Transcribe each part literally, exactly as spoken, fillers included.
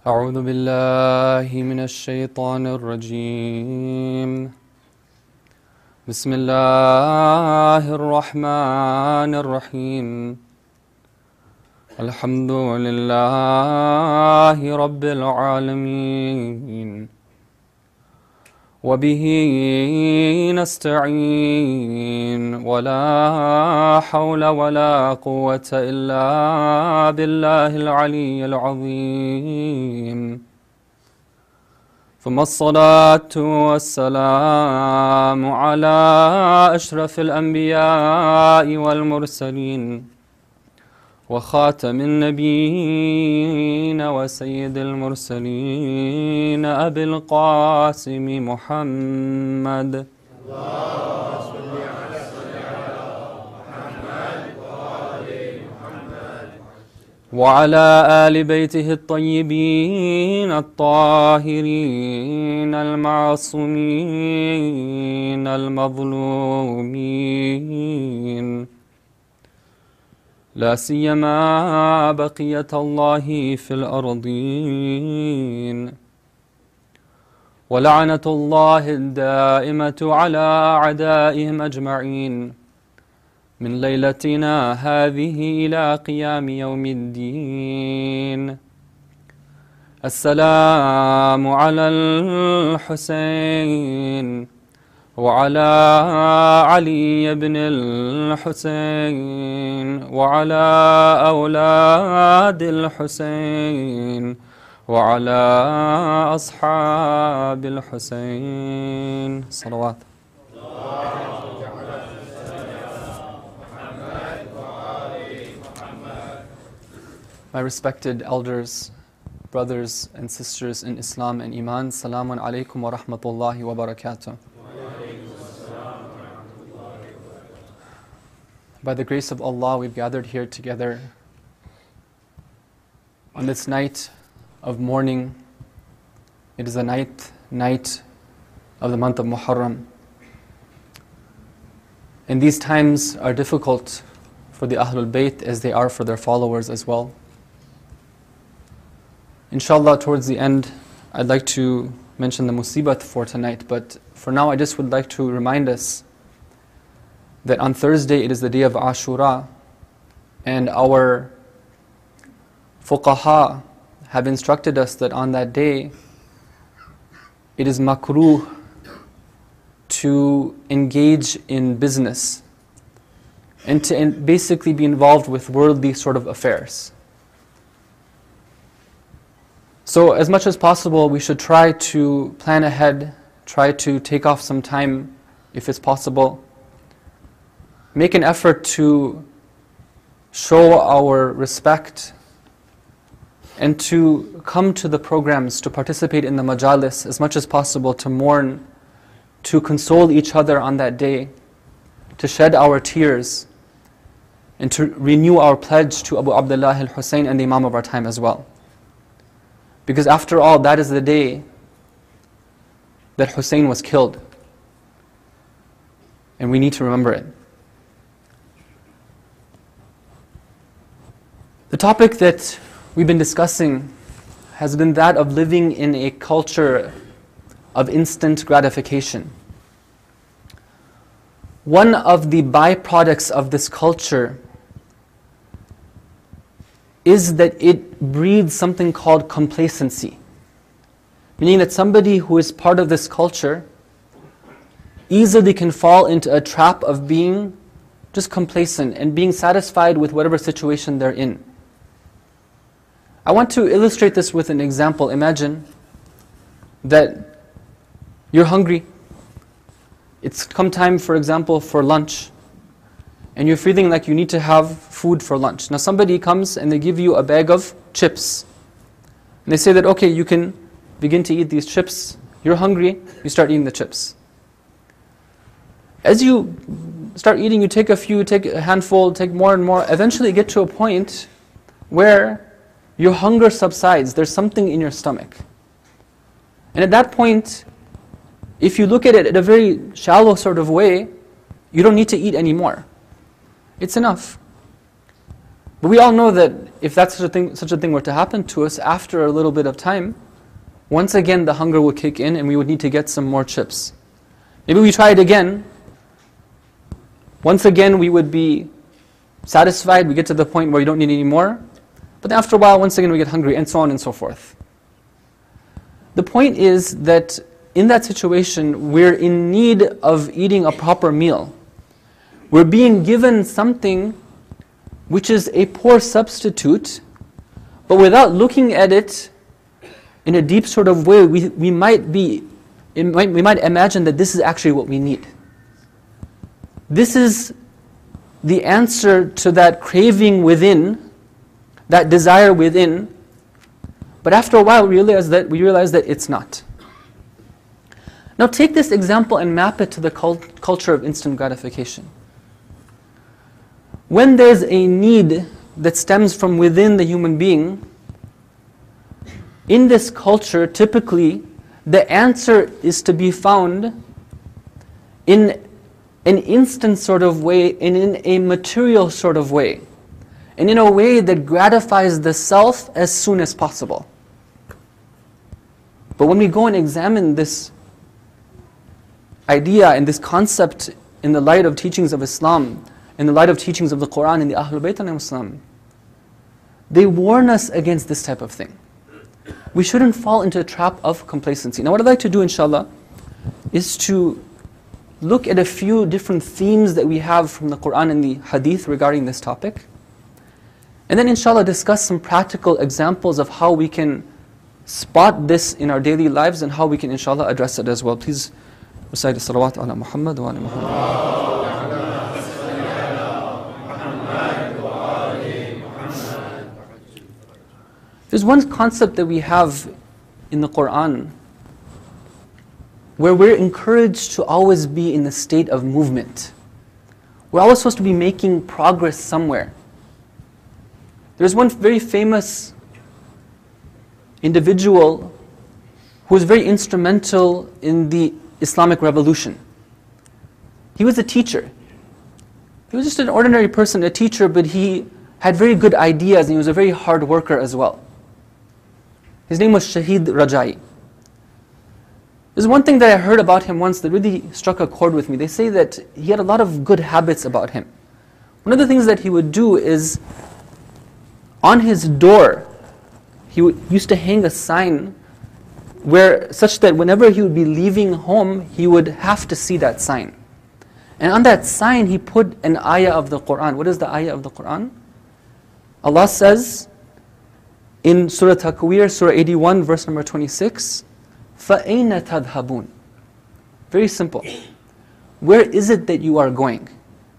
أعوذ بالله من الشيطان الرجيم بسم الله الرحمن الرحيم الحمد لله رب العالمين وبه نستعين ولا حول ولا قوة إلا بالله العلي العظيم ثم الصلاة والسلام على أشرف الأنبياء والمرسلين وخاتم النبيين وسيد المرسلين أبي القاسم محمد وعلى آل بيته الطيبين الطاهرين المعصومين المظلومين لا سيما بقية الله في الأرضين ولعنة الله الدائمة على أعدائهم أجمعين من ليلتنا هذه إلى قيام يوم الدين. السلام على الحسين وعلى علي بن الحسين وعلى أولاد الحسين وعلى أصحاب الحسين صلوات. My respected elders, brothers and sisters in Islam and Iman, Salamun alaykum wa rahmatullahi wa barakatuh. By the grace of Allah, we've gathered here together on this night of mourning. It is the ninth night of the month of Muharram. And these times are difficult for the Ahlul Bayt as they are for their followers as well. Inshallah, towards the end, I'd like to mention the musibat for tonight, but for now I just would like to remind us that on Thursday it is the day of Ashura, and our fuqaha have instructed us that on that day it is makruh to engage in business and to in basically be involved with worldly sort of affairs. So as much as possible we should try to plan ahead, try to take off some time if it's possible. Make an effort to show our respect and to come to the programs, to participate in the majalis as much as possible, to mourn, to console each other on that day, to shed our tears, and to renew our pledge to Abu Abdullah al-Hussein and the Imam of our time as well. Because after all, that is the day that Hussein was killed. And we need to remember it. The topic that we've been discussing has been that of living in a culture of instant gratification. One of the byproducts of this culture is that it breeds something called complacency. Meaning that somebody who is part of this culture easily can fall into a trap of being just complacent and being satisfied with whatever situation they're in. I want to illustrate this with an example. Imagine that you're hungry. It's come time, for example, for lunch. And you're feeling like you need to have food for lunch. Now somebody comes and they give you a bag of chips. And they say that, okay, you can begin to eat these chips. You're hungry, you start eating the chips. As you start eating, you take a few, take a handful, take more and more. Eventually you get to a point where your hunger subsides. There's something in your stomach. And at that point, if you look at it in a very shallow sort of way, you don't need to eat anymore. It's enough. But we all know that if that's such a thing, such a thing were to happen to us, after a little bit of time, once again the hunger would kick in and we would need to get some more chips. Maybe we try it again. Once again we would be satisfied, we get to the point where we don't need any more. But after a while, once again we get hungry, and so on and so forth. The point is that in that situation, we're in need of eating a proper meal. We're being given something which is a poor substitute, but without looking at it in a deep sort of way, we, we might be, it might, we might imagine that this is actually what we need. This is the answer to that craving within, that desire within, but after a while we realize that, we realize that it's not. Now take this example and map it to the cult culture of instant gratification. When there's a need that stems from within the human being, in this culture, typically, the answer is to be found in an instant sort of way and in a material sort of way, and in a way that gratifies the self as soon as possible. But when we go and examine this idea and this concept in the light of teachings of Islam, in the light of teachings of the Quran and the Ahlul Bayt alayhim salam, they warn us against this type of thing. We shouldn't fall into a trap of complacency. Now what I'd like to do, inshallah, is to look at a few different themes that we have from the Quran and the Hadith regarding this topic. And then inshallah discuss some practical examples of how we can spot this in our daily lives and how we can inshallah address it as well. Please recite the salawat ala Muhammad wa ala Muhammad. There's one concept that we have in the Quran where we're encouraged to always be in a state of movement. We're always supposed to be making progress somewhere. There's one very famous individual who was very instrumental in the Islamic Revolution. He was a teacher. He was just an ordinary person, a teacher, but he had very good ideas and he was a very hard worker as well. His name was Shahid Rajai. There's one thing that I heard about him once that really struck a chord with me. They say that he had a lot of good habits about him. One of the things that he would do is, on his door, he would, used to hang a sign where, such that whenever he would be leaving home, he would have to see that sign. And on that sign, he put an ayah of the Quran. What is the ayah of the Quran? Allah says in Surah Takwir, Surah eighty-one, verse number twenty-six, فَأَيْنَ تَذْهَبُونَ? Very simple. Where is it that you are going?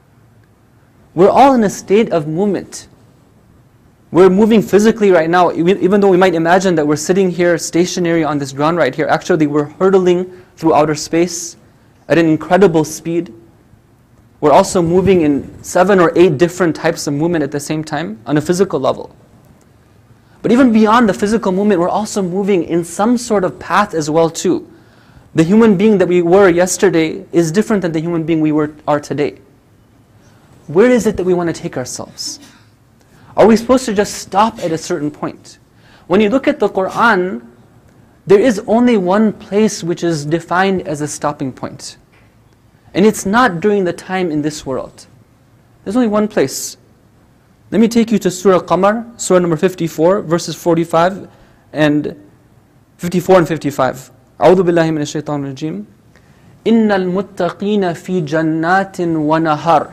We're all in a state of movement. We're moving physically right now, even though we might imagine that we're sitting here stationary on this ground right here. Actually, we're hurtling through outer space at an incredible speed. We're also moving in seven or eight different types of movement at the same time on a physical level. But even beyond the physical movement, we're also moving in some sort of path as well too. The human being that we were yesterday is different than the human being we were, are today. Where is it that we want to take ourselves? Are we supposed to just stop at a certain point? When you look at the Quran, there is only one place which is defined as a stopping point. And it's not during the time in this world. There's only one place. Let me take you to Surah Qamar, Surah number fifty-four, verses forty-five and fifty-four and fifty-five. أعوذ بالله من الشيطان الرجيم. إن المتقين في جنات ونهر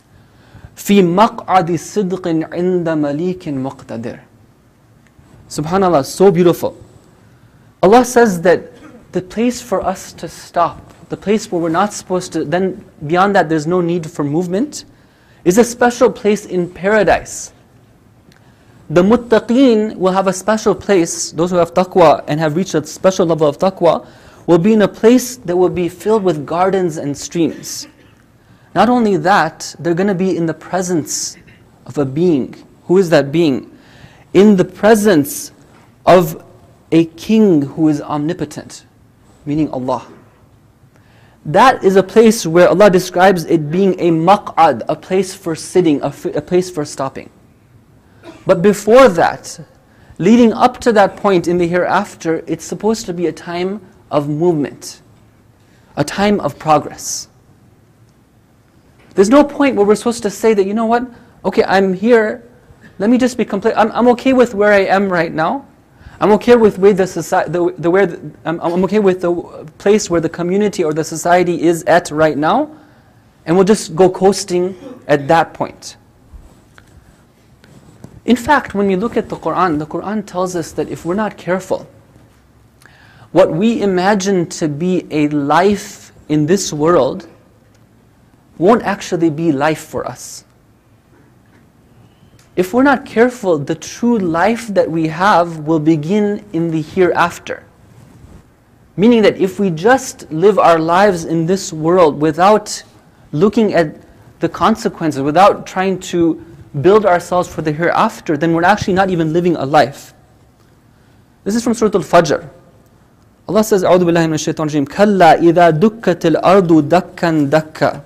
في مقعد صدق عند مليك مقتدر. Subhanallah, so beautiful. Allah says that the place for us to stop, the place where we're not supposed to, then beyond that there's no need for movement, is a special place in paradise. The muttaqeen will have a special place, those who have taqwa and have reached a special level of taqwa, will be in a place that will be filled with gardens and streams. Not only that, they're going to be in the presence of a being. Who is that being? In the presence of a king who is omnipotent, meaning Allah. That is a place where Allah describes it being a maq'ad, a place for sitting, a, a place for stopping. But before that, leading up to that point in the hereafter, it's supposed to be a time of movement, a time of progress. There's no point where we're supposed to say that, you know what, okay, I'm here, let me just be complete. I'm, I'm okay with where I am right now. I'm okay with where the society, the, the where the, I'm, I'm okay with the place where the community or the society is at right now, and we'll just go coasting at that point. In fact, when we look at the Quran, the Quran tells us that if we're not careful, what we imagine to be a life in this world won't actually be life for us. If we're not careful, the true life that we have will begin in the hereafter. Meaning that if we just live our lives in this world without looking at the consequences, without trying to build ourselves for the hereafter, then we're actually not even living a life. This is from Surah Al-Fajr. Allah says, أعوذ بالله من الشيطان الرجيم كلا إذا دكت الأرض دكا دكا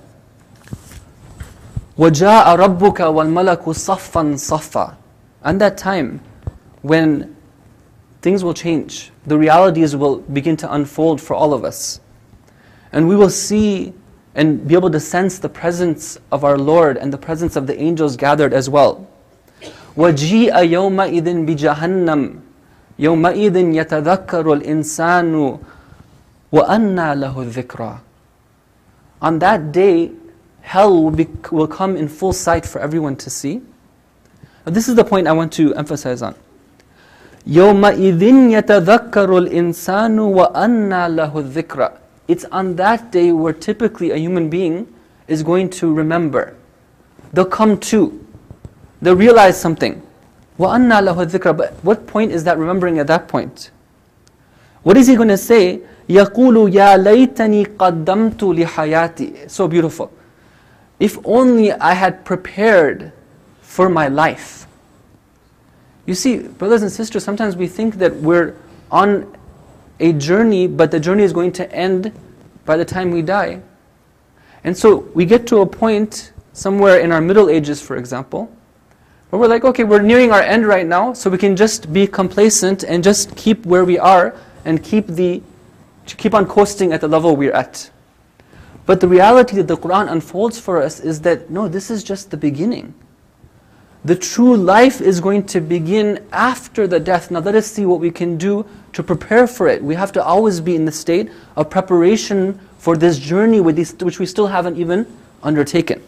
وَجَاءَ رَبُّكَ وَالْمَلَكُ صَفًّا صَفًّا. And that time when things will change, the realities will begin to unfold for all of us. And we will see and be able to sense the presence of our Lord and the presence of the angels gathered as well. وَجِيءَ يَوْمَئِذٍ بِجَهَنَّمْ يَوْمَئِذٍ يَتَذَكَّرُ الْإِنسَانُ وَأَنَّى لَهُ الذِّكْرَى. On that day, hell will, be, will come in full sight for everyone to see. But this is the point I want to emphasize on. يَوْمَئِذٍ يَتَذَكَّرُ الْإِنسَانُ وَأَنَّى لَهُ الذِّكْرَى. It's on that day where typically a human being is going to remember. They'll come to. They'll realize something. وَأَنَّى لَهُ الذِّكْرَى. But what point is that remembering at that point? What is he going to say? يَقُولُ يَا لَيْتَنِي قَدَّمْتُ لِحَيَاتِي. So beautiful. If only I had prepared for my life. You see, brothers and sisters, sometimes we think that we're on a journey, but the journey is going to end by the time we die. And so we get to a point somewhere in our Middle Ages, for example, where we're like, okay, we're nearing our end right now, so we can just be complacent and just keep where we are and keep the keep on coasting at the level we're at. But the reality that the Quran unfolds for us is that, no, this is just the beginning. The true life is going to begin after the death. Now let us see what we can do to prepare for it. We have to always be in the state of preparation for this journey with these, which we still haven't even undertaken.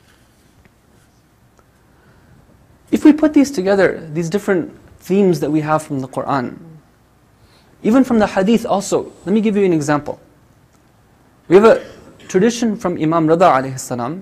If we put these together, these different themes that we have from the Quran, even from the Hadith also, let me give you an example. We have a tradition from Imam Rida alayhi salam.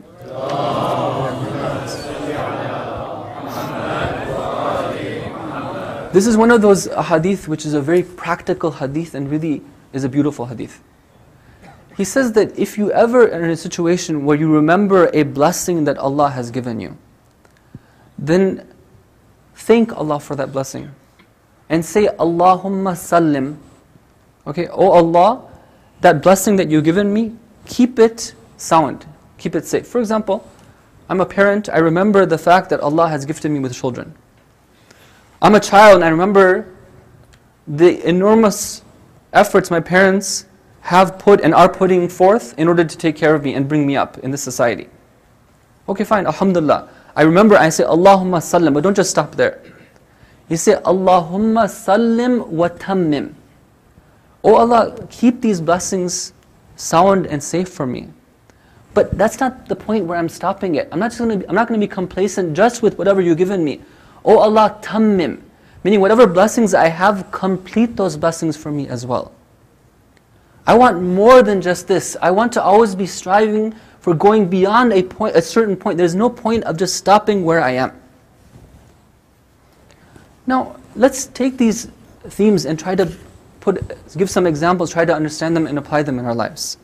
This is one of those hadith which is a very practical hadith and really is a beautiful hadith. He says that if you ever are in a situation where you remember a blessing that Allah has given you, then thank Allah for that blessing and say, Allahumma sallim. Okay, oh Allah, that blessing that you've given me, keep it sound, keep it safe. For example, I'm a parent, I remember the fact that Allah has gifted me with children. I'm a child and I remember the enormous efforts my parents have put and are putting forth in order to take care of me and bring me up in this society. Okay, fine, alhamdulillah. I remember I say, Allahumma sallim, but don't just stop there. You say, Allahumma sallim wa tammim. Oh Allah, keep these blessings sound and safe for me. But that's not the point where I'm stopping it. I'm not just going to. I'm not going to be complacent just with whatever you've given me. Oh Allah, tammim, meaning whatever blessings I have, complete those blessings for me as well. I want more than just this. I want to always be striving for going beyond a point, a certain point. There's no point of just stopping where I am. Now, let's take these themes and try to put, give some examples, try to understand them and apply them in our lives.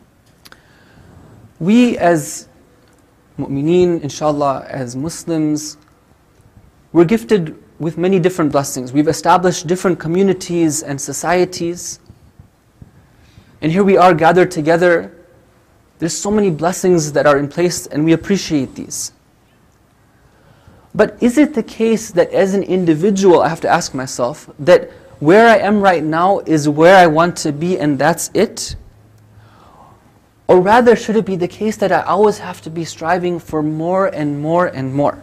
We as mu'mineen, inshallah, as Muslims, we're gifted with many different blessings. We've established different communities and societies. And here we are gathered together. There's so many blessings that are in place and we appreciate these. But is it the case that as an individual, I have to ask myself, that where I am right now is where I want to be and that's it? Or rather, should it be the case that I always have to be striving for more and more and more?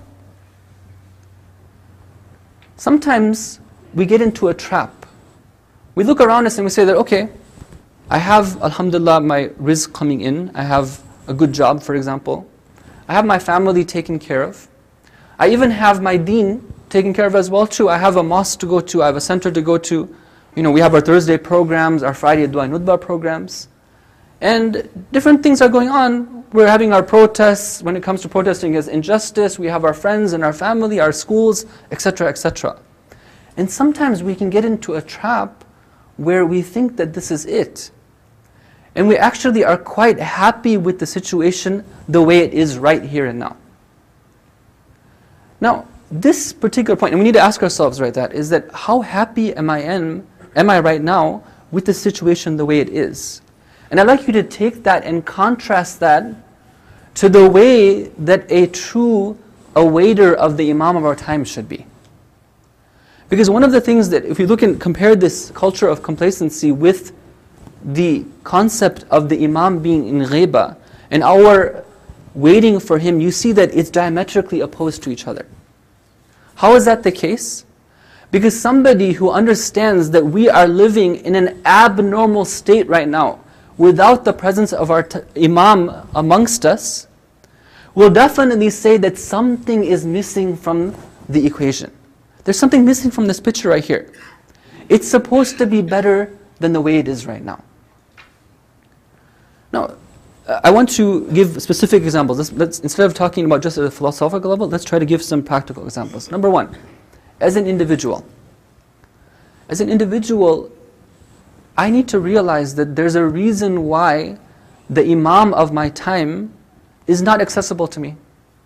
Sometimes we get into a trap. We look around us and we say that, okay, I have, alhamdulillah, my rizq coming in. I have a good job, for example. I have my family taken care of. I even have my deen taken care of as well too. I have a mosque to go to. I have a center to go to. You know, we have our Thursday programs, our Friday Dua Nudba programs. And different things are going on. We're having our protests. When it comes to protesting against injustice, we have our friends and our family, our schools, et cetera, et cetera. And sometimes we can get into a trap where we think that this is it. And we actually are quite happy with the situation the way it is right here and now. Now, this particular point, and we need to ask ourselves right that, is that how happy am I in, am I right now with the situation the way it is? And I'd like you to take that and contrast that to the way that a true awaiter of the Imam of our time should be. Because one of the things that, if you look and compare this culture of complacency with the concept of the Imam being in ghaiba, and our waiting for him, you see that it's diametrically opposed to each other. How is that the case? Because somebody who understands that we are living in an abnormal state right now, without the presence of our t Imam amongst us, will definitely say that something is missing from the equation. There's something missing from this picture right here. It's supposed to be better than the way it is right now. Now, I want to give specific examples. Let's, let's, instead of talking about just at a philosophical level, let's try to give some practical examples. Number one, as an individual. As an individual, I need to realize that there's a reason why the Imam of my time is not accessible to me.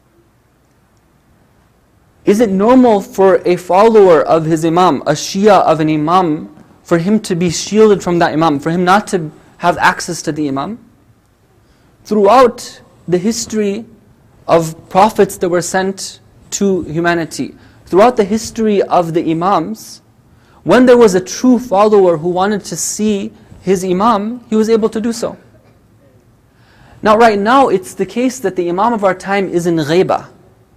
Is it normal for a follower of his Imam, a Shia of an Imam, for him to be shielded from that Imam, for him not to have access to the Imam? Throughout the history of prophets that were sent to humanity, throughout the history of the Imams, when there was a true follower who wanted to see his Imam, he was able to do so. Now right now, it's the case that the Imam of our time is in ghaiba.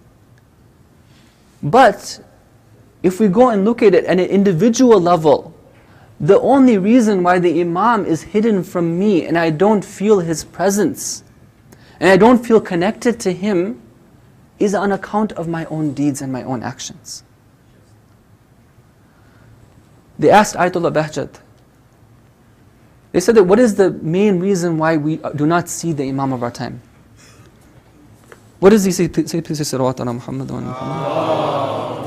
But if we go and look at it at an individual level, the only reason why the Imam is hidden from me and I don't feel his presence, and I don't feel connected to him, is on account of my own deeds and my own actions. They asked Ayatollah Bahjat, they said that what is the main reason why we do not see the Imam of our time? What does he say? Say please say salawat ala Muhammad wa ala Muhammad.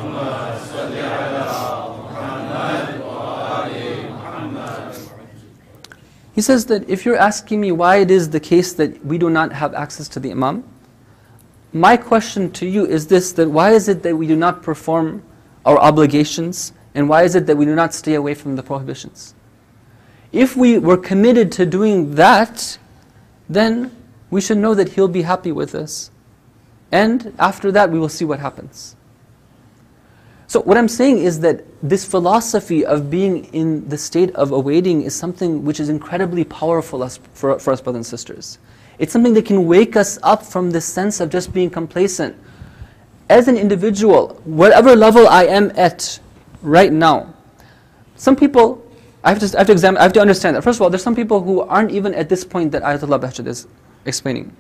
He says that if you're asking me why it is the case that we do not have access to the Imam, my question to you is this, that why is it that we do not perform our obligations, and why is it that we do not stay away from the prohibitions? If we were committed to doing that, then we should know that He'll be happy with us. And after that, we will see what happens. So what I'm saying is that this philosophy of being in the state of awaiting is something which is incredibly powerful for, for us brothers and sisters. It's something that can wake us up from this sense of just being complacent. As an individual, whatever level I am at right now, some people, I have to, I have to examine, I have to understand that. First of all, there's some people who aren't even at this point that Ayatollah Bahjat is explaining.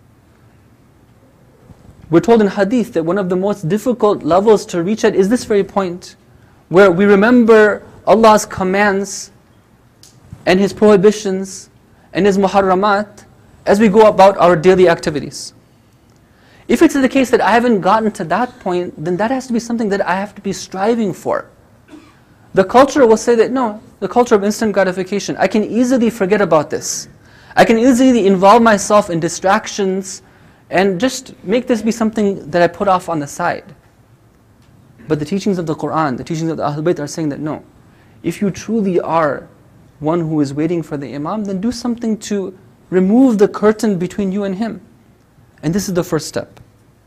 We're told in hadith that one of the most difficult levels to reach at is this very point, where we remember Allah's commands and His prohibitions and His muharramat as we go about our daily activities. If it's the case that I haven't gotten to that point, then that has to be something that I have to be striving for. The culture will say that, no, the culture of instant gratification, I can easily forget about this. I can easily involve myself in distractions and just make this be something that I put off on the side. But the teachings of the Qur'an, the teachings of the Ahlul Bayt are saying that no, if you truly are one who is waiting for the Imam, then do something to remove the curtain between you and him. And this is the first step.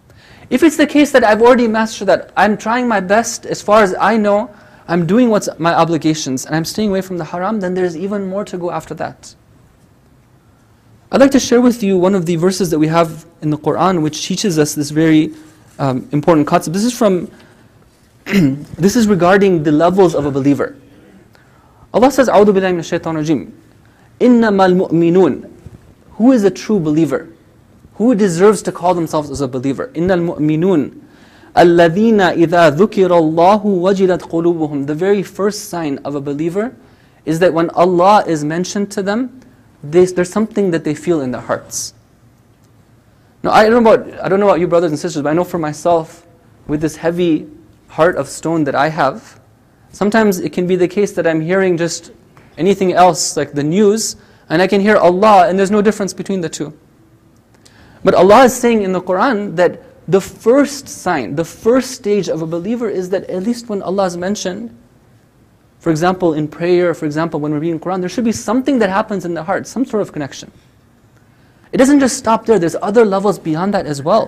If it's the case that I've already mastered that, I'm trying my best as far as I know, I'm doing what's my obligations, and I'm staying away from the haram, then there's even more to go after that. I'd like to share with you one of the verses that we have in the Quran which teaches us this very um, important concept. This is from, this is regarding the levels of a believer. Allah says, أعوذ بالله من الشيطان الرجيم إنما المؤمنون. Who is a true believer? Who deserves to call themselves as a believer? إن المؤمنون الذين إذا ذكر الله وجلت قلوبهم. The very first sign of a believer is that when Allah is mentioned to them, There's, there's something that they feel in their hearts. Now, I don't know about I don't know about you brothers and sisters, but I know for myself, with this heavy heart of stone that I have, sometimes it can be the case that I'm hearing just anything else, like the news, and I can hear Allah, and there's no difference between the two. But Allah is saying in the Quran that the first sign, the first stage of a believer is that at least when Allah is mentioned, for example, in prayer, for example, when we're reading Quran, there should be something that happens in the heart, some sort of connection. It doesn't just stop there, there's other levels beyond that as well.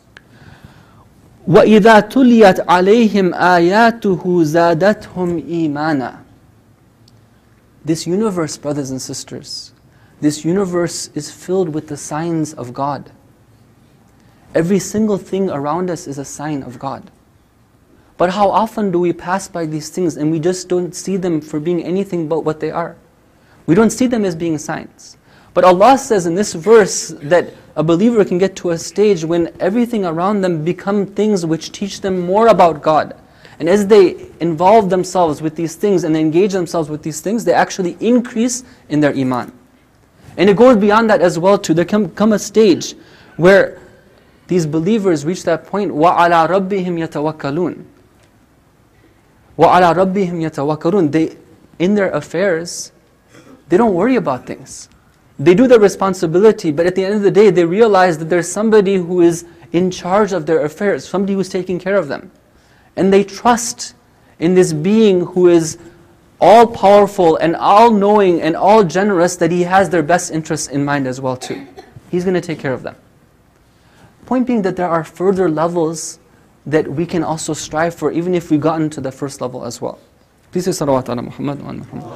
وَإِذَا تُلِيَتْ عَلَيْهِمْ آيَاتُهُ زَادَتْهُمْ إِيمَانًا. This universe, brothers and sisters, this universe is filled with the signs of God. Every single thing around us is a sign of God. But how often do we pass by these things and we just don't see them for being anything but what they are? We don't see them as being signs. But Allah says in this verse that a believer can get to a stage when everything around them become things which teach them more about God. And as they involve themselves with these things and they engage themselves with these things, they actually increase in their iman. And it goes beyond that as well too. There can come a stage where these believers reach that point, وَعَلَىٰ رَبِّهِمْ يَتَوَكَّلُونَ. وَعَلَىٰ رَبِّهِمْ يَتَوَكَّلُونَ. They, in their affairs, they don't worry about things. They do their responsibility, but at the end of the day, they realize that there's somebody who is in charge of their affairs, somebody who's taking care of them. And they trust in this being who is all-powerful and all-knowing and all-generous, that He has their best interests in mind as well too. He's going to take care of them. Point being that there are further levels that we can also strive for, even if we've gotten to the first level as well. Please say salawat ala Muhammad wa ala Muhammad.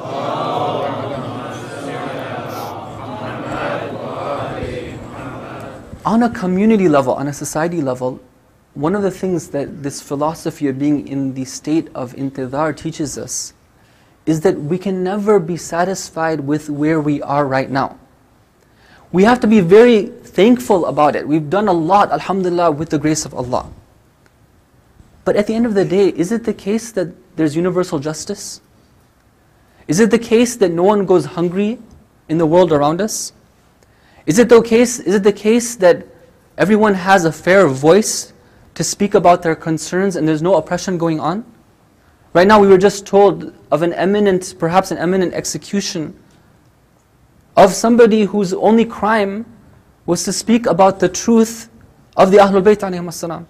On a community level, on a society level, one of the things that this philosophy of being in the state of intidhar teaches us is that we can never be satisfied with where we are right now. We have to be very thankful about it. We've done a lot, alhamdulillah, with the grace of Allah. But at the end of the day, is it the case that there's universal justice? Is it the case that no one goes hungry in the world around us? Is it the case, is it the case that everyone has a fair voice to speak about their concerns and there's no oppression going on? Right now we were just told of an imminent, perhaps an imminent execution of somebody whose only crime was to speak about the truth of the Ahlul Bayt alayhim as-salam.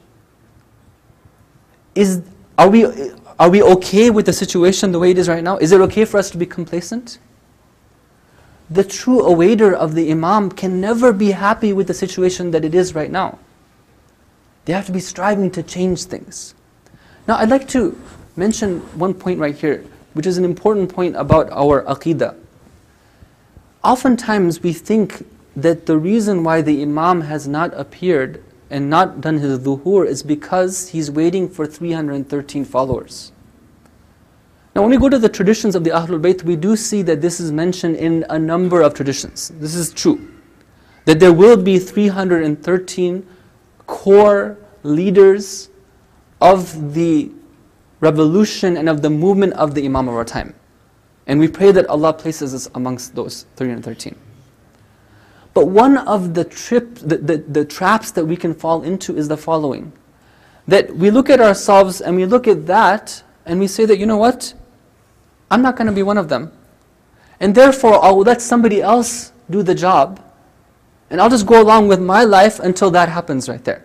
Is, are we, are we okay with the situation the way it is right now? Is it okay for us to be complacent? The true awaiter of the Imam can never be happy with the situation that it is right now. They have to be striving to change things. Now I'd like to mention one point right here, which is an important point about our aqeedah. Oftentimes we think that the reason why the Imam has not appeared and not done his dhuhur is because he's waiting for three hundred thirteen followers. Now when we go to the traditions of the Ahlul Bayt, we do see that this is mentioned in a number of traditions. This is true. That there will be three hundred thirteen core leaders of the revolution and of the movement of the Imam of our time. And we pray that Allah places us amongst those three hundred thirteen. But one of the, trip, the, the, the traps that we can fall into is the following. That we look at ourselves and we look at that and we say that, you know what? I'm not going to be one of them. And therefore, I'll let somebody else do the job. And I'll just go along with my life until that happens right there.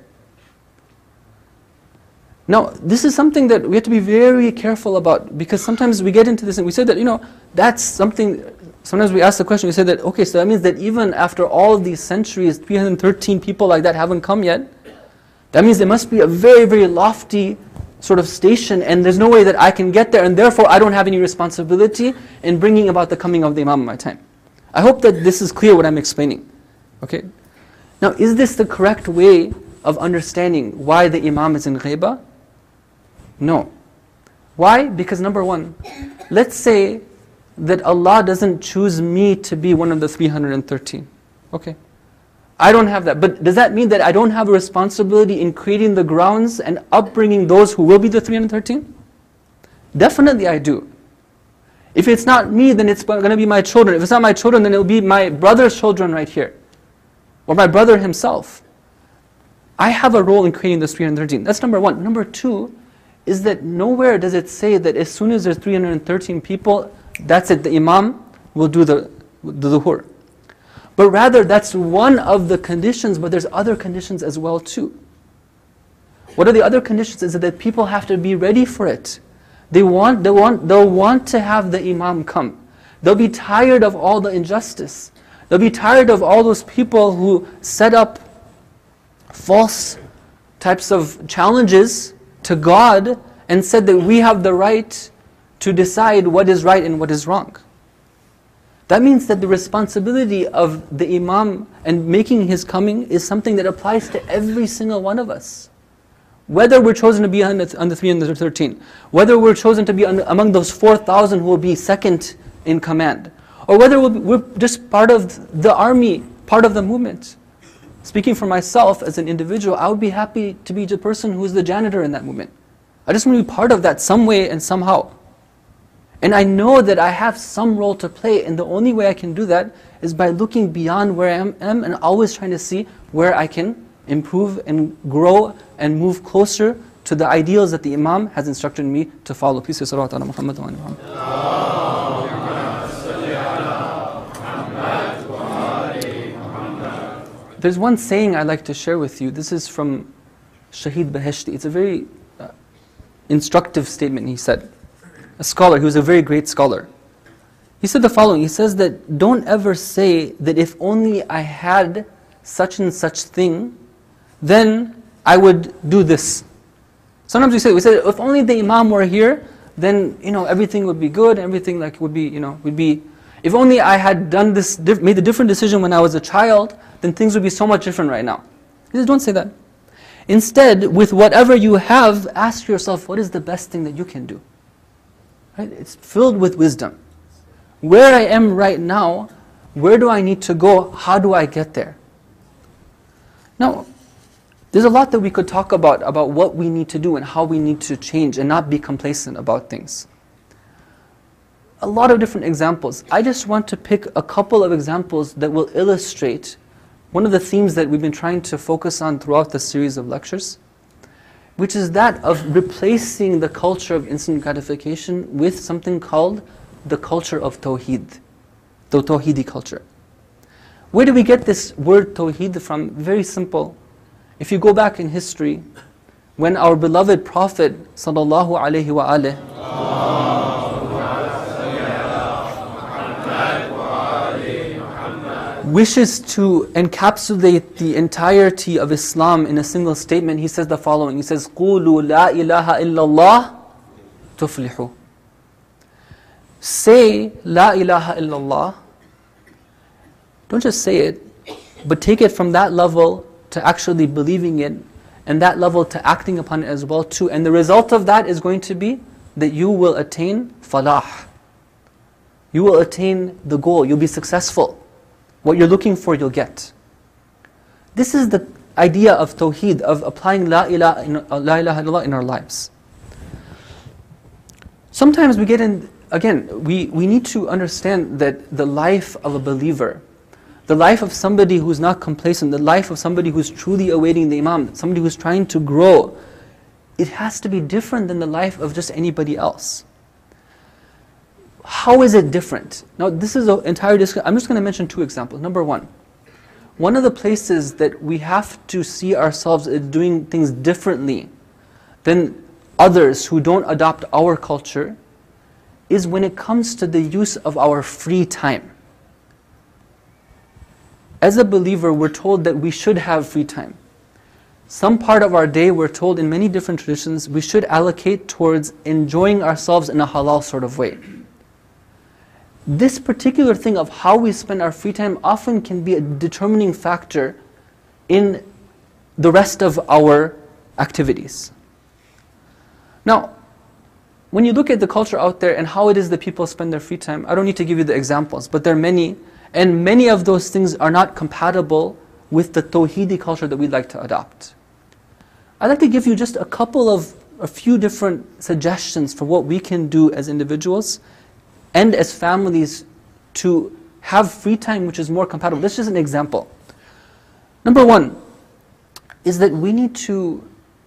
Now, this is something that we have to be very careful about, because sometimes we get into this and we say that, you know, that's something, sometimes we ask the question, we say that, okay, so that means that even after all of these centuries, three hundred thirteen people like that haven't come yet. That means there must be a very, very lofty sort of station, and there's no way that I can get there, and therefore I don't have any responsibility in bringing about the coming of the Imam of my time. I hope that this is clear what I'm explaining. Okay. Now, is this the correct way of understanding why the Imam is in ghaibah? No. Why? Because number one, let's say that Allah doesn't choose me to be one of the three hundred thirteen. Okay. I don't have that. But does that mean that I don't have a responsibility in creating the grounds and upbringing those who will be the three hundred thirteen? Definitely I do. If it's not me, then it's going to be my children. If it's not my children, then it will be my brother's children right here. Or my brother himself. I have a role in creating this three hundred thirteen. That's number one. Number two is that nowhere does it say that as soon as there's three hundred thirteen people, that's it, the Imam will do the, the dhuhr. But rather, that's one of the conditions, but there's other conditions as well too. What are the other conditions? Is that people have to be ready for it. They want, they want, they'll want to have the Imam come. They'll be tired of all the injustice. They'll be tired of all those people who set up false types of challenges to God and said that we have the right to decide what is right and what is wrong. That means that the responsibility of the Imam and making his coming is something that applies to every single one of us. Whether we're chosen to be on the, on the three hundred thirteen, whether we're chosen to be on, among those four thousand who will be second in command, or whether we're just part of the army, part of the movement. Speaking for myself as an individual, I would be happy to be the person who's the janitor in that movement. I just want to be part of that some way and somehow. And I know that I have some role to play, and the only way I can do that is by looking beyond where I am, am and always trying to see where I can improve and grow and move closer to the ideals that the Imam has instructed me to follow. Peace be upon Salawat ala Muhammad wa ala Muhammad. There's one saying I'd like to share with you. This is from Shahid Baheshti. It's a very uh, instructive statement he said. A scholar, he was a very great scholar. He said the following, he says that don't ever say that if only I had such and such thing, then I would do this. Sometimes we say, we say if only the Imam were here, then you know everything would be good, everything like would be, you know, would be, if only I had done this, made a different decision when I was a child, then things would be so much different right now. He says, don't say that. Instead, with whatever you have, ask yourself, what is the best thing that you can do? Right? It's filled with wisdom. Where I am right now, where do I need to go? How do I get there? Now, there's a lot that we could talk about, about what we need to do and how we need to change and not be complacent about things. A lot of different examples. I just want to pick a couple of examples that will illustrate one of the themes that we've been trying to focus on throughout the series of lectures, which is that of replacing the culture of instant gratification with something called the culture of Tawheed, the Tawheedi culture. Where do we get this word Tawheed from? Very simple. If you go back in history, when our beloved Prophet sallallahu alaihi wa alihi wishes to encapsulate the entirety of Islam in a single statement, he says the following. He says, قُولُوا لَا إِلَهَ إِلَّا اللَّهِ تُفْلِحُوا. Say, La ilaha illallah. Don't just say it, but take it from that level to actually believing it, and that level to acting upon it as well too. And the result of that is going to be that you will attain falah. You will attain the goal, you'll be successful. What you're looking for, you'll get. This is the idea of Tawheed, of applying La ilaha, in, uh, La ilaha illallah in our lives. Sometimes we get in, again, we, we need to understand that the life of a believer, the life of somebody who's not complacent, the life of somebody who's truly awaiting the Imam, somebody who's trying to grow, it has to be different than the life of just anybody else. How is it different? Now this is an entire discussion. I'm just going to mention two examples. Number one, one of the places that we have to see ourselves as doing things differently than others who don't adopt our culture is when it comes to the use of our free time. As a believer, we're told that we should have free time. some part of our day, we're told in many different traditions, we should allocate towards enjoying ourselves in a halal sort of way. This particular thing of how we spend our free time often can be a determining factor in the rest of our activities. Now, when you look at the culture out there and how it is that people spend their free time, I don't need to give you the examples, but there are many, and many of those things are not compatible with the Tawheedi culture that we'd like to adopt. I'd like to give you just a couple of, a few different suggestions for what we can do as individuals and as families to have free time which is more compatible. This is just an example. Number one is that we need to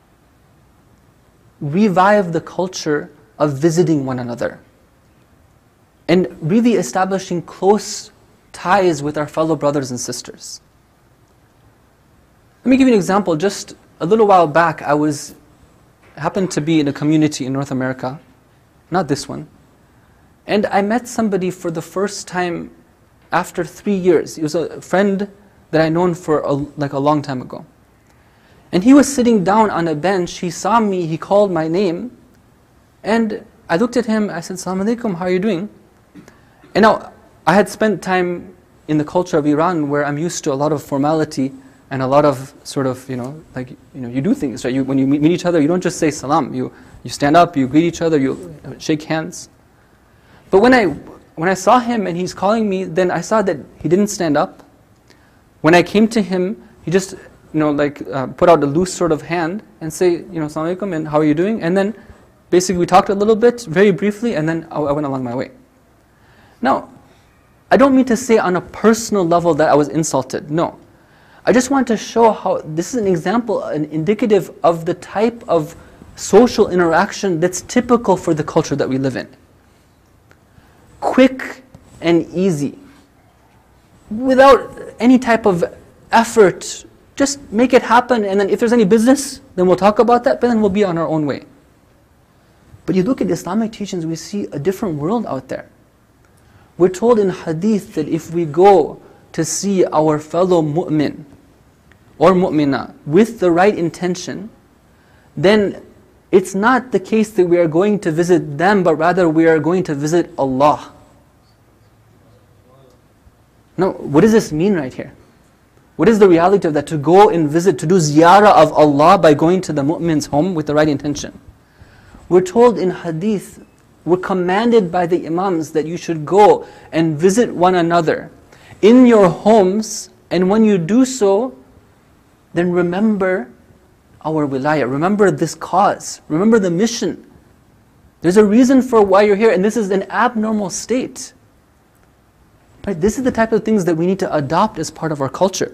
revive the culture of visiting one another and really establishing close ties with our fellow brothers and sisters. Let me give you an example. Just a little while back, I was happened to be in a community in North America, not this one, and I met somebody for the first time after three years. He was a friend that I'd known for a, like a long time ago. And he was sitting down on a bench, he saw me, he called my name, and I looked at him, I said, "Assalamu alaikum, how are you doing?" And now, I had spent time in the culture of Iran where I'm used to a lot of formality and a lot of sort of, you know, like, you know, you do things, right? You, when you meet, meet each other, you don't just say salam, you, you stand up, you greet each other, you shake hands. But when I, when I saw him and he's calling me, then I saw that he didn't stand up. When I came to him, he just, you know, like uh, put out a loose sort of hand and say, you know, "Assalamu alaikum," and "how are you doing?" And then basically we talked a little bit, very briefly, and then I, I went along my way. Now, I don't mean to say on a personal level that I was insulted, no. I just want to show how this is an example, an indicative of the type of social interaction that's typical for the culture that we live in. Quick and easy, without any type of effort. Just make it happen, and then if there's any business, then we'll talk about that, but then we'll be on our own way. But you look at Islamic teachings, we see a different world out there. We're told in hadith that if we go to see our fellow mu'min or mu'mina with the right intention, then it's not the case that we are going to visit them, but rather we are going to visit Allah. Now, what does this mean right here? What is the reality of that? To go and visit, to do ziyarah of Allah by going to the mu'min's home with the right intention. We're told in hadith, we're commanded by the imams that you should go and visit one another in your homes, and when you do so, then remember our wilayah, remember this cause, remember the mission. There's a reason for why you're here, and this is an abnormal state. Right? This is the type of things that we need to adopt as part of our culture.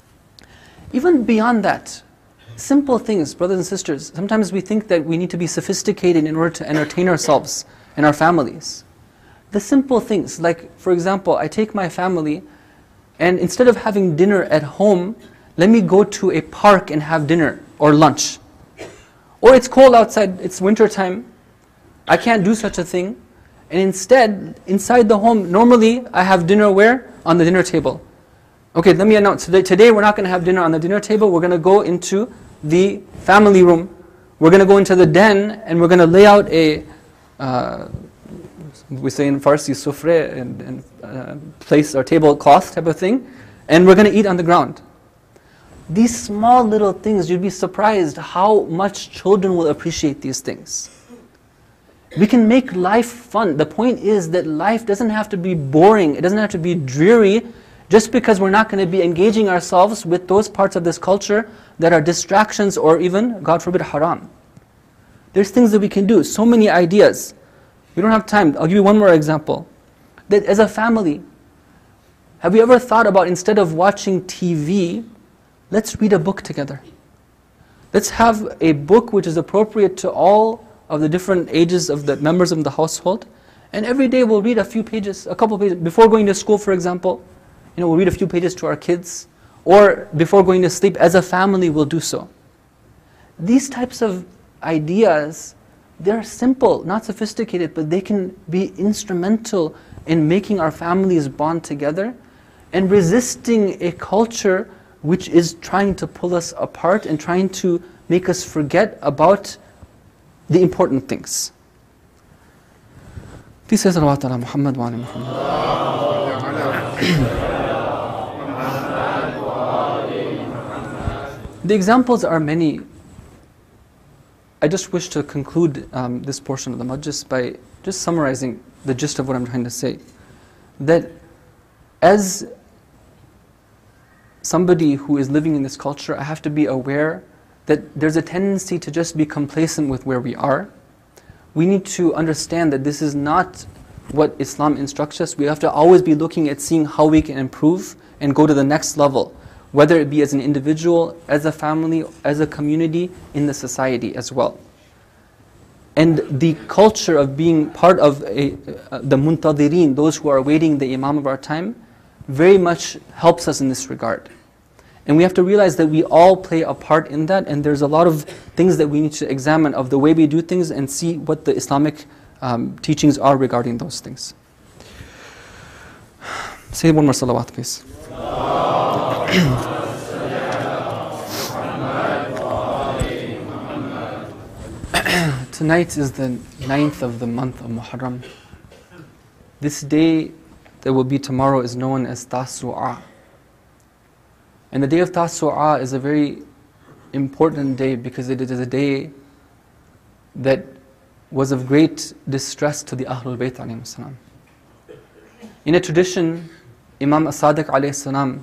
Even beyond that, simple things, brothers and sisters, sometimes we think that we need to be sophisticated in order to entertain ourselves and our families. The simple things, like for example, I take my family and instead of having dinner at home, let me go to a park and have dinner or lunch. Or it's cold outside, it's winter time, I can't do such a thing, and instead, inside the home, normally I have dinner where? On the dinner table. Okay, let me announce, today, today we're not going to have dinner on the dinner table, we're going to go into the family room, we're going to go into the den, and we're going to lay out a, uh, we say in Farsi, sufre, and, and uh, place or tablecloth type of thing, and we're going to eat on the ground. These small little things, you'd be surprised how much children will appreciate these things. We can make life fun. The point is that life doesn't have to be boring, it doesn't have to be dreary, just because we're not going to be engaging ourselves with those parts of this culture that are distractions or even, God forbid, haram. There's things that we can do, so many ideas. We don't have time. I'll give you one more example. That as a family, have you ever thought about instead of watching T V, let's read a book together. Let's have a book which is appropriate to all of the different ages of the members of the household. And every day we'll read a few pages, a couple pages. Before going to school, for example, you know, we'll read a few pages to our kids. Or before going to sleep, as a family, we'll do so. These types of ideas, they're simple, not sophisticated, but they can be instrumental in making our families bond together and resisting a culture which is trying to pull us apart and trying to make us forget about the important things. Please say salawat ala Muhammad wa ala Muhammad. The examples are many. I just wish to conclude um, this portion of the majlis by just summarizing the gist of what I'm trying to say. That as somebody who is living in this culture, I have to be aware that there's a tendency to just be complacent with where we are. We need to understand that this is not what Islam instructs us. We have to always be looking at seeing how we can improve and go to the next level, whether it be as an individual, as a family, as a community, in the society as well. And the culture of being part of a, uh, the muntadirin, those who are awaiting the Imam of our time, very much helps us in this regard. And we have to realize that we all play a part in that, and there's a lot of things that we need to examine of the way we do things and see what the Islamic um, teachings are regarding those things. Say one more salawat, please. Tonight is the ninth of the month of Muharram. This day that will be tomorrow is known as Tasu'ah. And the day of Tasu'ah is a very important day because it is a day that was of great distress to the Ahlul Bayt alayhim salam. In a tradition, Imam As-Sadiq alayhi salam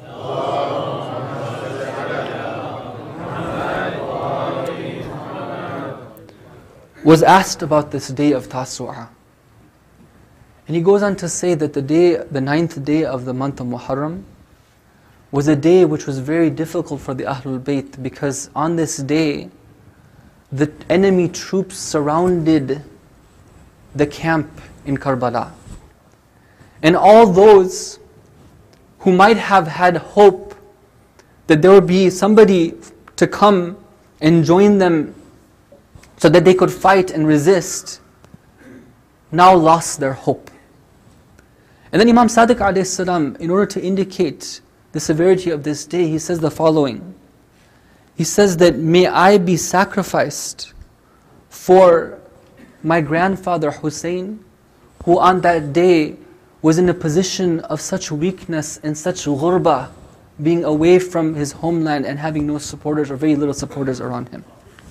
was asked about this day of Tasu'ah. And he goes on to say that the day, the ninth day of the month of Muharram, was a day which was very difficult for the Ahlul Bayt, because on this day, the enemy troops surrounded the camp in Karbala. And all those who might have had hope that there would be somebody to come and join them so that they could fight and resist, now lost their hope. And then Imam Sadiq alayhi salam, in order to indicate the severity of this day, he says the following. He says that, may I be sacrificed for my grandfather Hussein, who on that day was in a position of such weakness and such ghurba, being away from his homeland and having no supporters or very little supporters around him.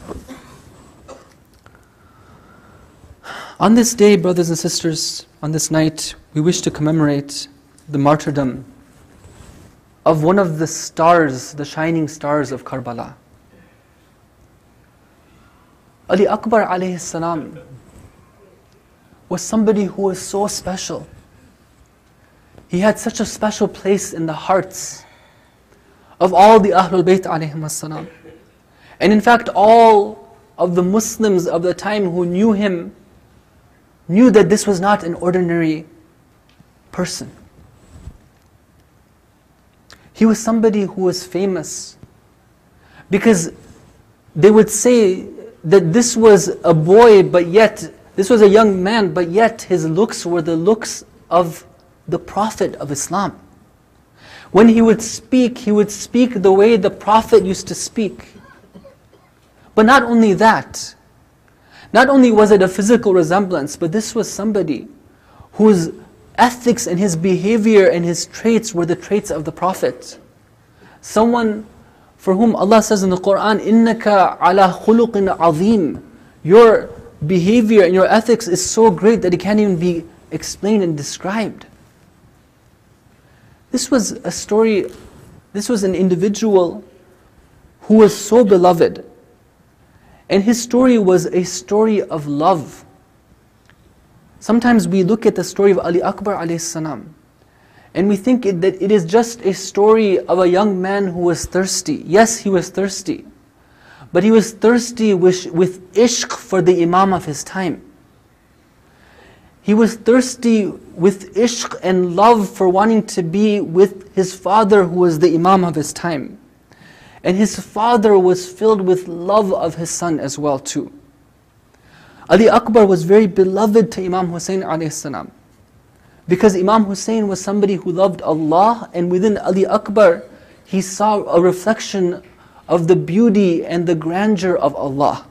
On this day, brothers and sisters, on this night, we wish to commemorate the martyrdom of one of the stars, the shining stars of Karbala. Ali Akbar alayhi salam was somebody who was so special. He had such a special place in the hearts of all the Ahlul Bayt alayhim salam. And in fact, all of the Muslims of the time who knew him knew that this was not an ordinary person. He was somebody who was famous because they would say that this was a boy, but yet, this was a young man, but yet his looks were the looks of the Prophet of Islam. When he would speak, he would speak the way the Prophet used to speak. But not only that, not only was it a physical resemblance, but this was somebody whose ethics and his behavior and his traits were the traits of the Prophet. Someone for whom Allah says in the Quran, إِنَّكَ عَلَى خُلُقٍ عَظِيمٍ. Your behavior and your ethics is so great that it can't even be explained and described. This was a story, this was an individual who was so beloved. And his story was a story of love. Sometimes we look at the story of Ali Akbar alayhi salam, and we think it, that it is just a story of a young man who was thirsty. Yes, he was thirsty. But he was thirsty with, with ishq for the Imam of his time. He was thirsty with ishq and love for wanting to be with his father who was the Imam of his time. And his father was filled with love of his son as well too. Ali Akbar was very beloved to Imam Hussein alayhi salam, because Imam Hussein was somebody who loved Allah, and within Ali Akbar he saw a reflection of the beauty and the grandeur of Allah.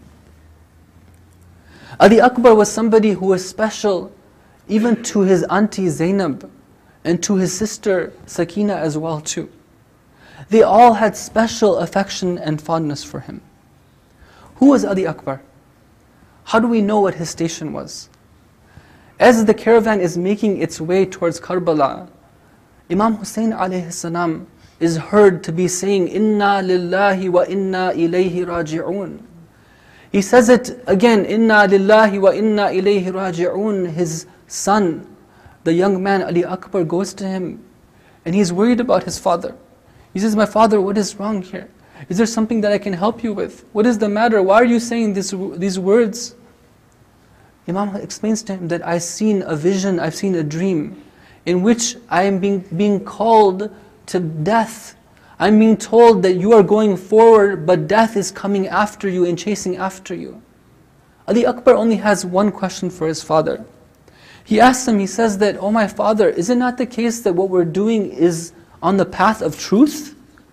Ali Akbar was somebody who was special even to his auntie Zainab and to his sister Sakina as well too. They all had special affection and fondness for him. Who was Ali Akbar? How do we know what his station was? As the caravan is making its way towards Karbala, Imam Hussein alayhi salam is heard to be saying, Inna lillahi wa inna ilayhi raji'un. He says it again, Inna lillahi wa inna ilayhi raji'un. His son, the young man Ali Akbar, goes to him and he's worried about his father. He says, my father, what is wrong here? Is there something that I can help you with? What is the matter? Why are you saying this, these words? Imam explains to him that I've seen a vision, I've seen a dream in which I am being, being called to death. I'm being told that you are going forward, but death is coming after you and chasing after you. Ali Akbar only has one question for his father. He asks him, he says that, oh my father, is it not the case that what we're doing is on the path of truth?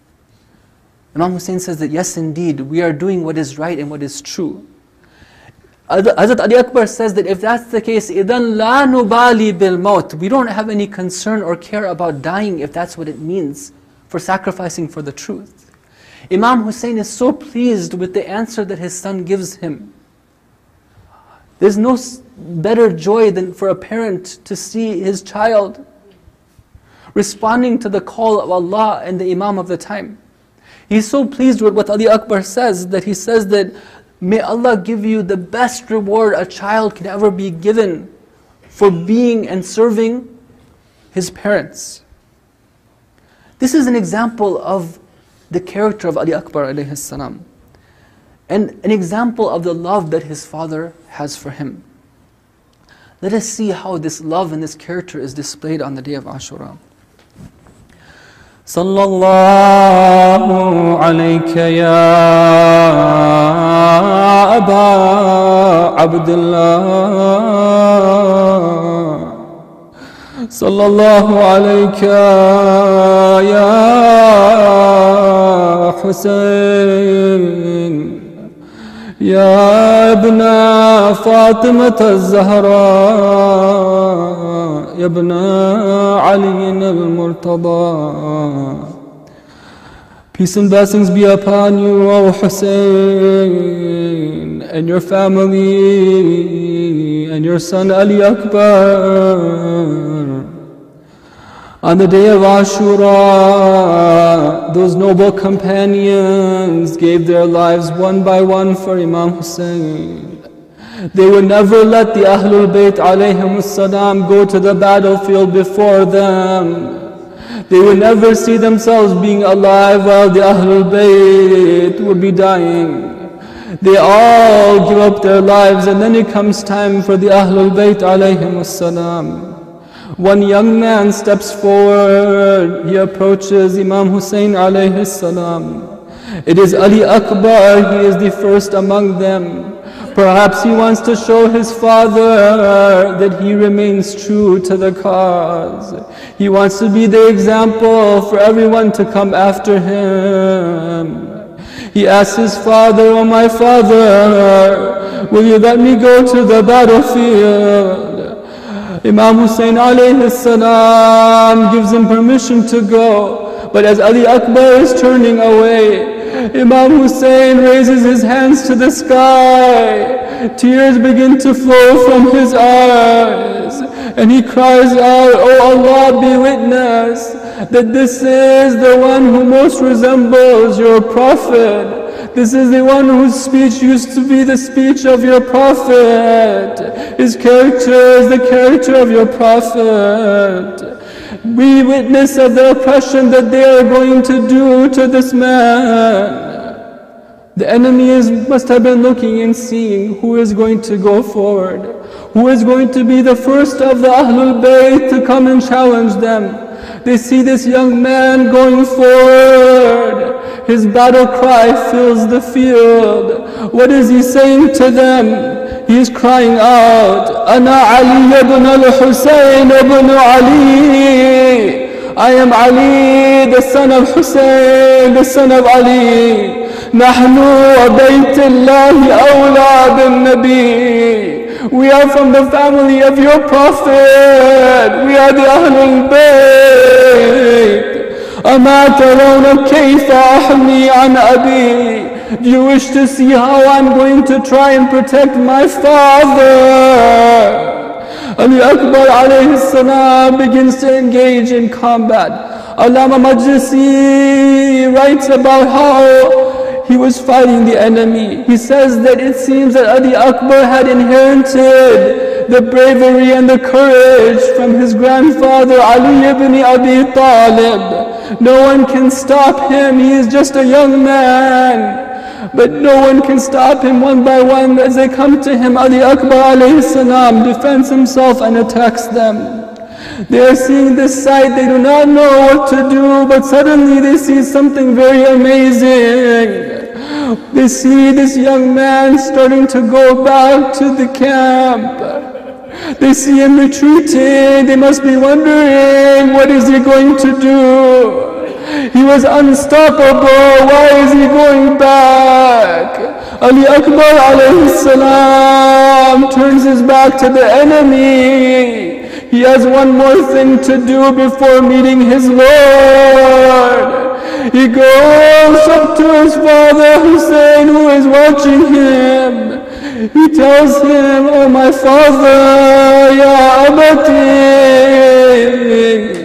Imam Hussein says that yes indeed, we are doing what is right and what is true. Hazrat Ali Akbar says that if that's the case, إِذَنْ لَا نُبَالِي بِالْمَوْتِ, we don't have any concern or care about dying if that's what it means for sacrificing for the truth. Imam Hussein is so pleased with the answer that his son gives him. There's no better joy than for a parent to see his child responding to the call of Allah and the Imam of the time. He's so pleased with what Ali Akbar says that he says that, may Allah give you the best reward a child can ever be given for being and serving his parents. This is an example of the character of Ali Akbar alayhi salam, and an example of the love that his father has for him. Let us see how this love and this character is displayed on the day of Ashura. Sallallahu alayka ya Aba Abdullah. Sallallahu alayka ya Hussein. Ya ibna Fatimah al-Zahra. Ya ibna Ali al-Murtada. Peace and blessings be upon you, O Hussein, and your family, and your son Ali Akbar. On the day of Ashura, those noble companions gave their lives one by one for Imam Hussein. They would never let the Ahlul Bayt alayhim salam go to the battlefield before them. They would never see themselves being alive while the Ahlul Bayt would be dying. They all give up their lives, and then it comes time for the Ahlul Bayt alayhim salam. One young man steps forward, he approaches Imam Hussein alayhi salam. It is Ali Akbar, he is the first among them. Perhaps he wants to show his father that he remains true to the cause. He wants to be the example for everyone to come after him. He asks his father, oh my father, will you let me go to the battlefield? Imam Hussein alayhi salam gives him permission to go, but as Ali Akbar is turning away, Imam Hussein raises his hands to the sky. Tears begin to flow from his eyes, and he cries out, oh Allah, be witness that this is the one who most resembles your Prophet. This is the one whose speech used to be the speech of your Prophet. His character is the character of your Prophet. Be witness of the oppression that they are going to do to this man. The enemy is, must have been looking and seeing who is going to go forward, who is going to be the first of the Ahlul Bayt to come and challenge them. They see this young man going forward. His battle cry fills the field. What is he saying to them? He is crying out, Ana Ali ibn al-Husayn ibn Ali. I am Ali, the son of Hussein, the son of Ali. نحن وبيت الله أولى بالنبي. We are from the family of your Prophet. We are the Ahlul Bayt. أما ترون كيف أحمي عن أبي. Do you wish to see how I'm going to try and protect my father? Ali Akbar alayhi salam begins to engage in combat. Allama Majlisi writes about how he was fighting the enemy. He says that it seems that Ali Akbar had inherited the bravery and the courage from his grandfather Ali ibn Abi Talib. No one can stop him. He is just a young man. But no one can stop him. One by one, as they come to him, Ali Akbar alayhi salam defends himself and attacks them. They are seeing this sight, they do not know what to do, but suddenly they see something very amazing. They see this young man starting to go back to the camp. They see him retreating. They must be wondering, what is he going to do? He was unstoppable. Why is he going back? Ali Akbar alayhi salam turns his back to the enemy. He has one more thing to do before meeting his Lord. He goes up to his father Hussein, who is watching him. He tells him, "Oh my father, Ya Abati,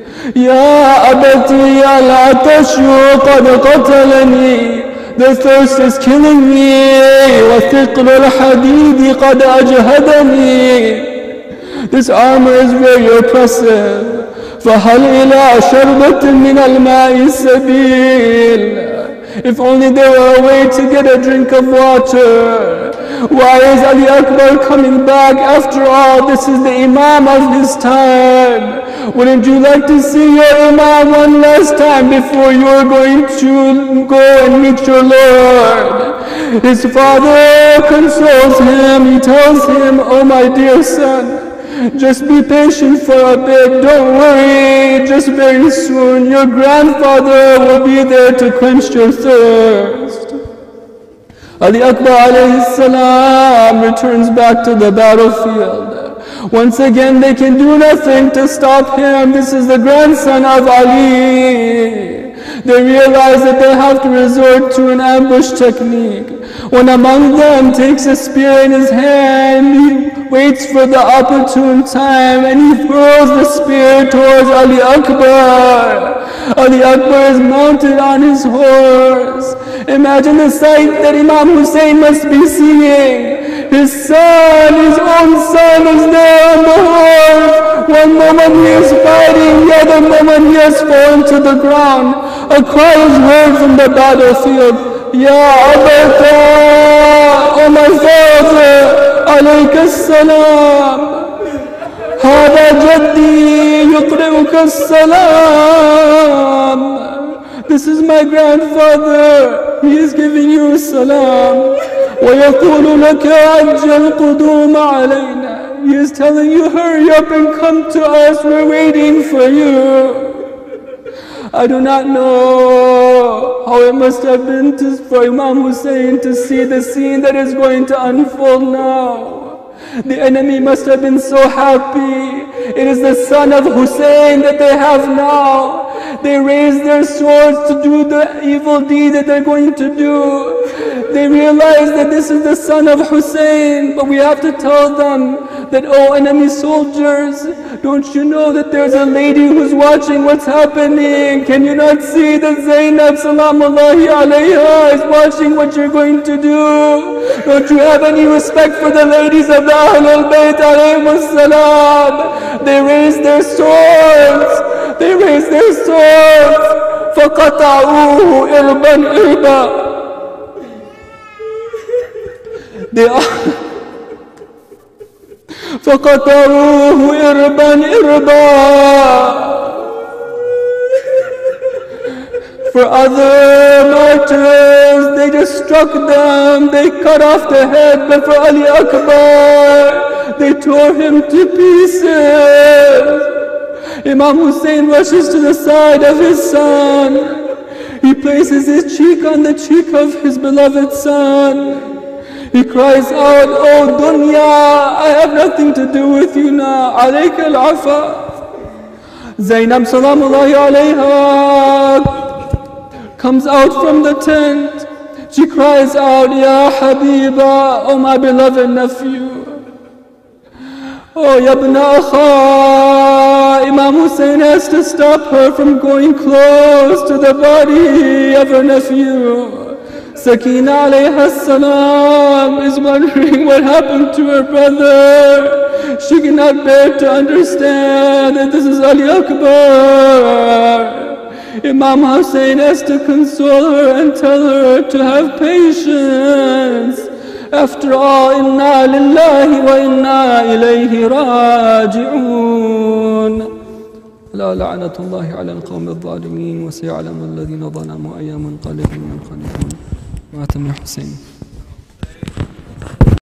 Ya Abati, al-atashu qad qatalani. The thirst is killing me. وَثِقْلُ الْحَدِيدِ قَدْ أَجْهَدَنِي. This armor is very oppressive. فَهَلْ إِلَىٰ شَرْبَةٍ مِّنَ الْمَاءِ سَبِيلٌ. If only there were a way to get a drink of water. Why is Ali Akbar coming back? After all, this is the Imam of his time. Wouldn't you like to see your Imam one last time before you're going to go and meet your Lord? His father consoles him. He tells him, "Oh my dear son, just be patient for a bit. Don't worry. Just very soon your grandfather will be there to quench your thirst." Ali Akbar alayhi salam returns back to the battlefield. Once again, they can do nothing to stop him. This is the grandson of Ali. They realize that they have to resort to an ambush technique. One among them takes a spear in his hand. He waits for the opportune time and he throws the spear towards Ali Akbar. Ali Akbar is mounted on his horse. Imagine the sight that Imam Hussein must be seeing. His son, his own son is there on the horse. One moment he is fighting, the other moment he has fallen to the ground. A cry is heard from the battlefield. Ya Abata, oh my father, alayka salam. Hada jaddi yuqri'uka salam. This is my grandfather. He is giving you salam. وَيَقُولُ لَكَ عَجَّ الْقُدُومَ عَلَيْنَا. He is telling you, hurry up and come to us. We're waiting for you. I do not know how it must have been to, for Imam Hussein to see the scene that is going to unfold now. The enemy must have been so happy. It is the son of Hussein that they have now. They raise their swords to do the evil deed that they're going to do. They realize that this is the son of Hussein, but we have to tell them that, oh enemy soldiers, don't you know that there's a lady who's watching what's happening? Can you not see that Zainab salamullahi alayha is watching what you're going to do? Don't you have any respect for the ladies of the Ahlul Bayt alayhimus salam? They raise their swords. They raise their swords. فَقَطَعُوهُ إِرْبًا إِرْبًا. They are فَقَطَعُوهُ إِرْبًا إِرْبًا. For other martyrs, they just struck them, they cut off the head, but for Ali Akbar, they tore him to pieces. Imam Hussein rushes to the side of his son. He places his cheek on the cheek of his beloved son. He cries out, "Oh dunya, I have nothing to do with you now. Alayka al-afa." Zainab salamullahi alayha comes out from the tent. She cries out, "Ya Habiba, oh my beloved nephew. Oh Yabna Akha." Imam Hussein has to stop her from going close to the body of her nephew. Sakina alayha salam is wondering what happened to her brother. She cannot bear to understand that this is Ali Akbar. Imam Hussein has to console her and tell her to have patience. After all, inna lillahi wa inna ilayhi raji'un. لا لعنة الله على القوم الظالمين وسيعلم الذين ظلموا أيام منقلب ينقلبون. واتم يا حسين.